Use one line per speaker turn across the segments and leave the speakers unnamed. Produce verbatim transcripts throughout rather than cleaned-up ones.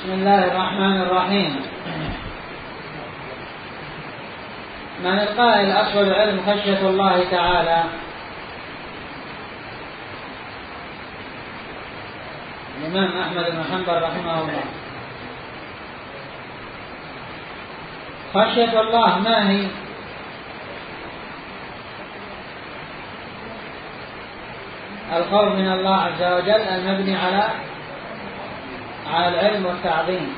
بسم الله الرحمن الرحيم. من القائل أصل العلم خشية الله تعالى؟ الإمام أحمد بن حنبل رحمه الله. خشية الله ما هي؟ الخوف من الله عز وجل المبني على على العلم والتعظيم.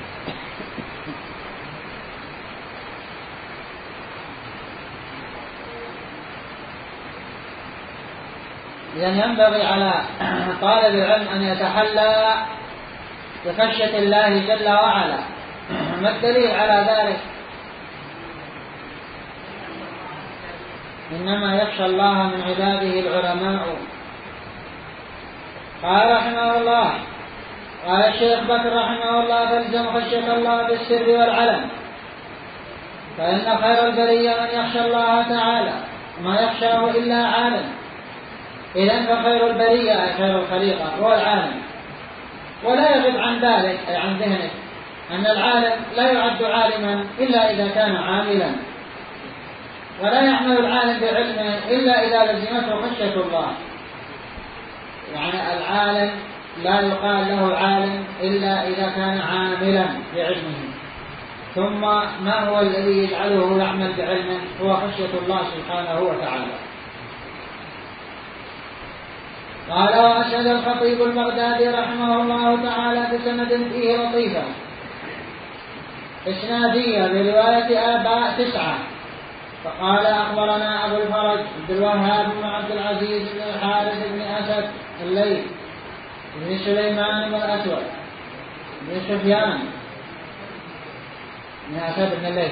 إذن ينبغي على طالب العلم أن يتحلى بخشية الله جل وعلا. ما الدليل على ذلك؟ إنما يخشى الله من عباده العلماء. قال رحمه الله، قال الشيخ بكر رحمه الله: فالزم خشية الله بالسر والعلن، فإن خير البرية من يخشى الله تعالى ما يخشاه إلا عالم. إذن فخير البرية أي خير الخليقة هو العالم. ولا يغب عن ذلك أي عن ذهنك أن العالم لا يعد عالما إلا إذا كان عاملا، ولا يعمل العالم بعلمه إلا إذا لزمته خشية الله. يعني العالم لا يقال له عالم إلا إذا كان عاملا بعلمه. ثم ما هو الذي يجعله يعمل بعلمه؟ هو خشية الله سبحانه وتعالى. قال: وأشهد الخطيب البغدادي رحمه الله تعالى بسند فيه لطيفة إسنادية برواية آباء تسعة. فقال: أخبرنا أبو الفرج عبد الوهاب بن عبد العزيز بن الحارث بن أسد الليث بن سليمان بن الأسود بن سفيان بن أسد بن الليث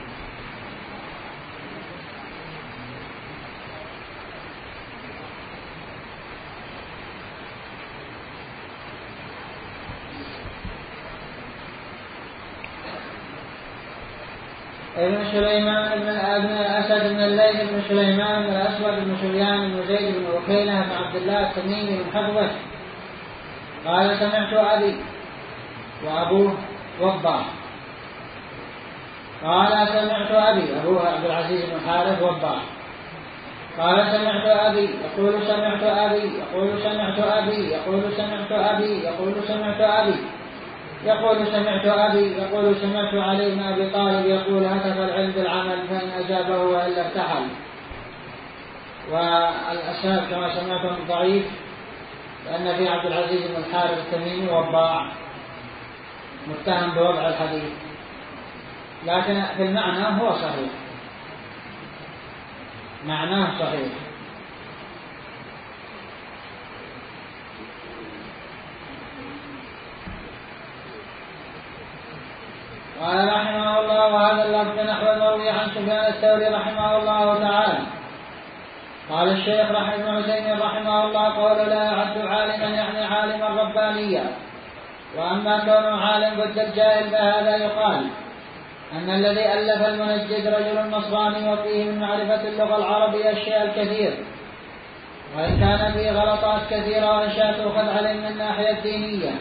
ابن سليمان بن أسد بن الليث بن سليمان بن الأسود بن سفيان بن زيد بن وكيلة بن عبد الله التميمي بن حفظة. قال: سمعت أبي وأبوه وضاح. قال: سمعت أبي أبوه عبد العزيز بن حارث وضاح. قال: سمعت أبي يقول سمعت أبي يقول سمعت أبي يقول سمعت أبي يقول سمعت أبي يقول سمعت أبي يقول سمعت علي بن أبي طالب يقول: هتف العلم بالعمل فإن أجابه وإلا ارتحل. والأسناد كما سمعتم ضعيف، لأن في عبد العزيز بن الحارث التميمي وضاع متهم بوضع الحديث، لكن في المعنى هو صحيح، معناه صحيح. قال رحمه الله: وهذا اللفظ نحو المروي عن سفيان الثوري رحمه الله تعالى. قال الشيخ رحمه ابن تيمية رحمه الله: قول لا يعد عالما يعني عالما ربانيا. وأما كونه عالم ضد الجاهل فهذا يقال أن الذي ألف المنجد رجل نصراني وفيه من معرفة اللغة العربية الشيء الكثير، وإن كان فيه غلطات كثيرة وأشياء تؤخذ عليه من الناحية الدينية.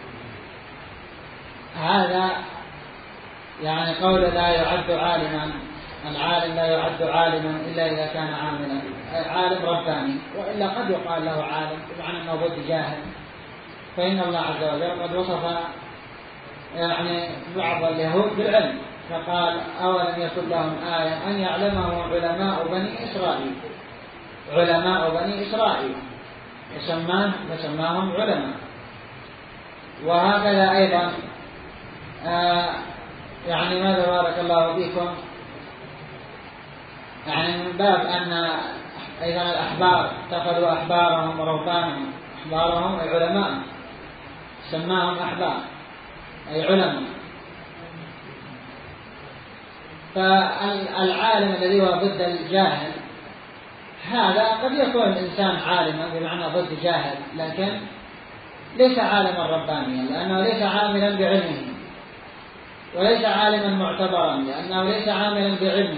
هذا يعني قول لا يعد عالما، العالم لا يعد عالما إلا إذا كان عاملا، عالم رباني. وإلا قد يقال له عالم بمعنى أنه ضد جاهل، فإن الله عز وجل قد وصف يعني بعض اليهود بالعلم، فقال: أولم يكن لهم آية أن يعلمه علماء بني إسرائيل. علماء بني إسرائيل يسماه فسماهم علماء. وهكذا أيضا آه يعني ماذا بارك الله فيكم، يعني من باب أن أيضا الأحبار اتخذوا أحبارهم ورهبانهم، أحبارهم أي علماء، سماهم أحبار أي علماء. فالعالم الذي هو ضد الجاهل هذا قد يكون الإنسان عالما بمعنى ضد جاهل، لكن ليس عالما ربانيا، لأنه ليس عاملا بعلمه، وليس عالما معتبرا لأنه ليس عاملا بعلمه،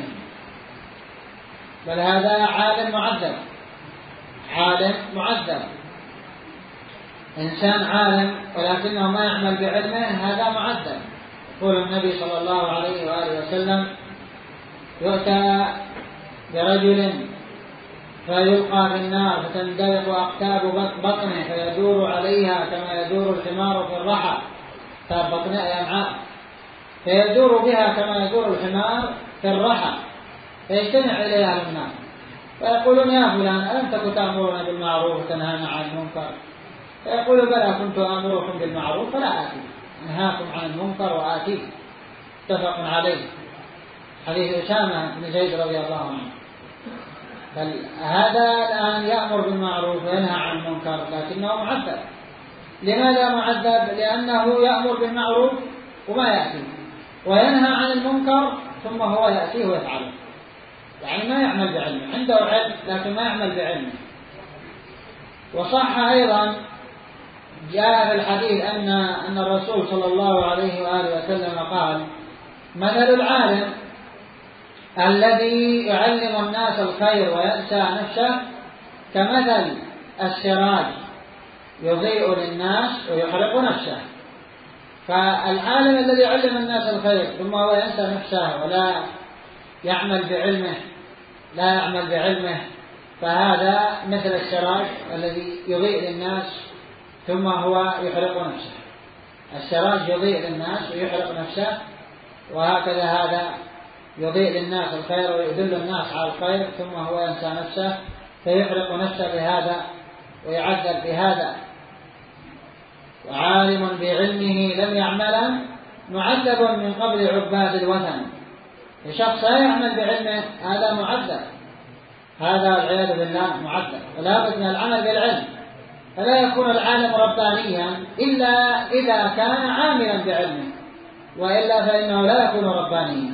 بل هذا عالم معذب، عالم معذب. إنسان عالم ولكنه ما يعمل بعلمه هذا معذب. يقول النبي صلى الله عليه وآله وسلم: يؤتى برجل فيلقى في النار فتندلق أقتاب بطنه فيدور عليها كما يدور الحمار في الرحى، أقتاب بطنه أي أمعاء، فيدور بها كما يدور الحمار في الرحى، فيجتمع إليها أهل النار فيقولون: يا فلان ألم تكن تأمرنا بالمعروف وتنهانا عن المنكر؟ فيقول: بلى كنت آمركم بالمعروف فلا آتي، أنهاكم عن المنكر وآتيه. متفق عليه، حديث أسامة بن زيد رضي الله عنه. بل هذا الآن يأمر بالمعروف وينهى عن المنكر لكنه معذب. لماذا معذب؟ لأنه يأمر بالمعروف وما يأتي، وينهى عن المنكر ثم هو يأتيه ويفعله، يعني ما يعمل بعلمه، عنده علم لكن ما يعمل بعلمه. وصح أيضا جاء في الحديث أن أن الرسول صلى الله عليه وآله وسلم قال: مثل العالم الذي يعلم الناس الخير وينسى نفسه كمثل السراج يضيء للناس ويحرق نفسه. فالعالم الذي يعلم الناس الخير ثم هو ينسى نفسه ولا يعمل بعلمه لا يعمل بعلمه فهذا مثل السراج الذي يضيء للناس ثم هو يحرق نفسه. السراج يضيء للناس ويحرق نفسه، وهكذا هذا يضيء للناس الخير ويدل الناس على الخير ثم هو ينسى نفسه فيحرق نفسه بهذا ويعذب بهذا. وعالم بعلمه لم يعملا معذب من قبل عباد الوثن. الشخص لا يعمل بعلمه هذا معذب، هذا والعياذ بالله معذب. ولا بد من العمل بالعلم، فلا يكون العالم ربانيا إلا إذا كان عاملا بعلمه، وإلا فإنه لا يكون ربانيا.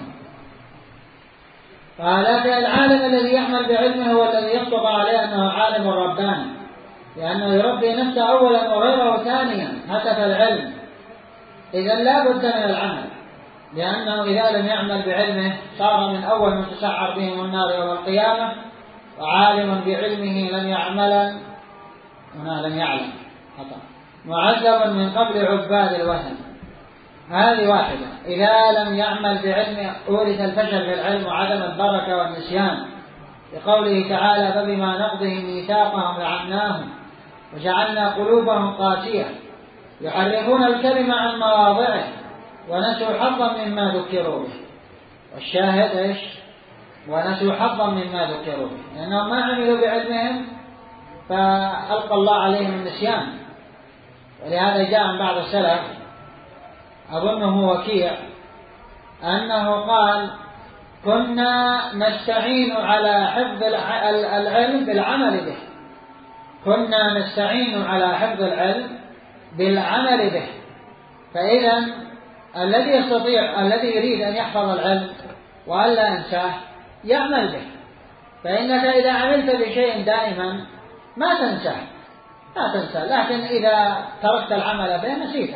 ولكن العالم الذي يعمل بعلمه هو الذي يصدق عليه أنه عالم رباني، لأنه يربي نفسه أولا وغيره ثانيا هتف العلم. إذا لا بد من العمل، لأنه إذا لم يعمل بعلمه صار من أول من تسعر بهم النار يوم القيامة. وعالم بعلمه لم يعمل هنا لم يعلم خطأ معذب من قبل عباد الوثن. هذه واحدة. إذا لم يعمل بعلمه أورث الفشل في العلم وعدم البركة والنسيان، لقوله تعالى: فبما نقضهم ميثاقهم لعناهم وجعلنا قلوبهم قاسية يحرفون الكلمة عن مواضعه ونسوا حظا مما ذكروا به. والشاهد إيش؟ ونسوا حظا مما ذكروا به، لأنهم ما عملوا بعلمهم فألقى الله عليهم النسيان. ولهذا جاء عن بعض السلف أظنه وكيع أنه قال: كنا نستعين على حفظ العلم بالعمل به كنا نستعين على حفظ العلم بالعمل به. فإذا الذي يستطيع الذي يريد أن يحفظ العلم وألا ينساه يعمل به، فإنك إذا عملت بشيء دائما ما تنساه لا تنسى، لكن إذا تركت العمل به نسيته.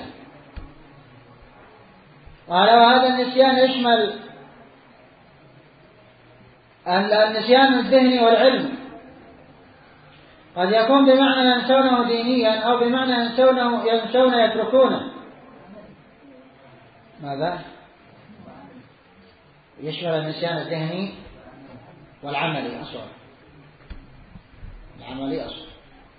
ولو هذا النسيان يشمل النسيان الذهني والعلم، قد يكون بمعنى ينسونه دينيا أو بمعنى ينسونه ينسون يتركونه. ماذا؟ يشمل النسيان الذهني والعملي أصلا. العملي أصلا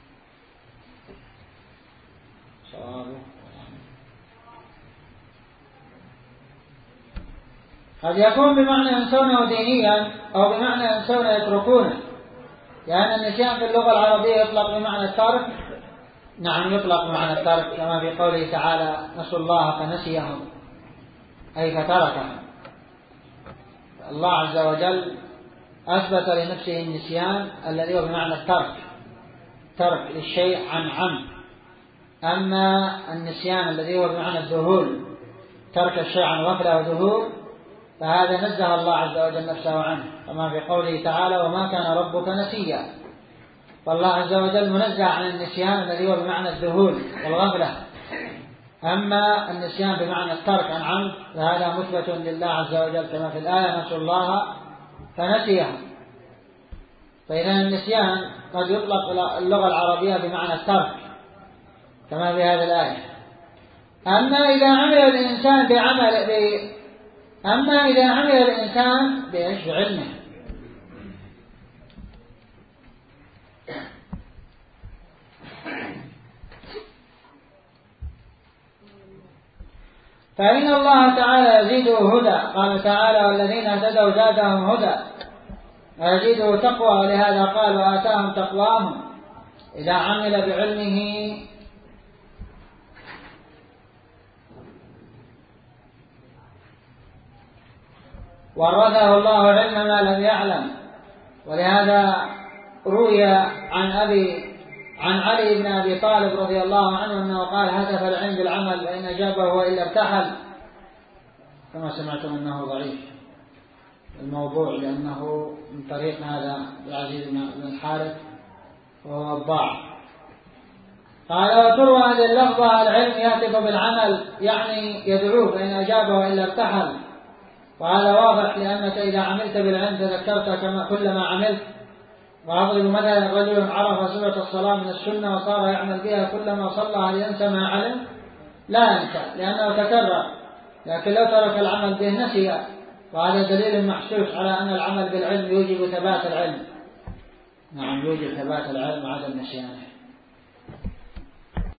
قد يكون بمعنى ينسونه دينيا أو بمعنى ينسون يتركونه، لأن النسيان في اللغة العربية يطلق بمعنى الترك. نعم يطلق بمعنى الترك، كما في قوله تعالى: نسوا الله فنسيهم أي فتركهم. الله عز وجل أثبت لنفسه النسيان الذي هو بمعنى الترك، ترك للشيء عن عمد. أما النسيان الذي هو بمعنى الذهول، ترك الشيء عن غفلة وذهول، فهذا نزه الله عز وجل نفسه عنه، كما في قوله تعالى: وما كان ربك نسيا. فالله عز وجل منزه عن النسيان الذي هو بمعنى الذهول والغفلة. أما النسيان بمعنى الترك عن عمد فهذا مثبت لله عز وجل، كما في الآية: نسوا الله فنسيهم. فإذا النسيان قد يطلق اللغة العربية بمعنى الترك، كما في هذه الآية. أما إذا عمل الإنسان بعمل ب... أما إذا عمل الإنسان بإيش؟ بعلمه، فإن الله تعالى يزيده هدى. قال تعالى: والذين اهتدوا زادهم هدى ويزيده تقوى، ولهذا قال: وآتاهم تقواهم. إذا عمل بعلمه ورثه الله علم ما لم يعلم. ولهذا روي عن أبي عن علي بن أبي طالب رضي الله عنه أنه قال: هتف العلم بالعمل فإن أجابه وإلا ارتحل. كما سمعتم أنه ضعيف الموضوع، لأنه من طريق هذا العزيز بن الحارث وهو وضاع. قال: وتروى هذه اللفظة: العلم يهتف بالعمل، يعني يدعوه فإن أجابه وإلا ارتحل. وهذا واضح، لأنك إذا عملت بالعلم تذكرت كما كل ما عملت. وأضرب مثلا: رجل عرف صفة الصلاة من السنة وصار يعمل بها كلما صلى، هل ينسى ما علم؟ لا ينسى، لأنه تكرر. لكن لو ترك العمل به نسي. وهذا دليل محسوس على أن العمل بالعلم يوجب ثبات العلم. نعم، يوجب ثبات العلم وعدم نسيانه.